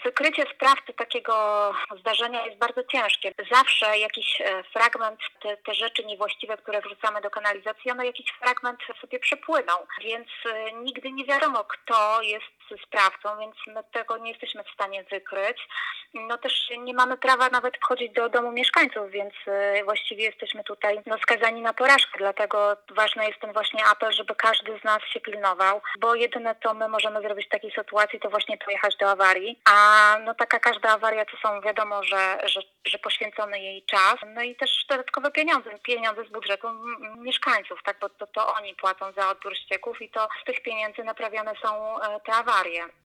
Wykrycie sprawcy takiego zdarzenia jest bardzo ciężkie. Zawsze jakiś fragment, te rzeczy niewłaściwe, które wrzucamy do kanalizacji, one jakiś fragment sobie przepłyną, więc nigdy nie wiadomo, kto jest sprawcą, więc my tego nie jesteśmy w stanie wykryć. No też nie mamy prawa nawet wchodzić do domu mieszkańców, więc właściwie jesteśmy tutaj skazani na porażkę, dlatego ważny jest ten właśnie apel, żeby każdy z nas się pilnował, bo jedyne co my możemy zrobić w takiej sytuacji, to właśnie pojechać do awarii, a taka każda awaria to są wiadomo, że poświęcony jej czas, no i też dodatkowe pieniądze z budżetu mieszkańców, tak, bo to oni płacą za odbiór ścieków i to z tych pieniędzy naprawiane są te awarie.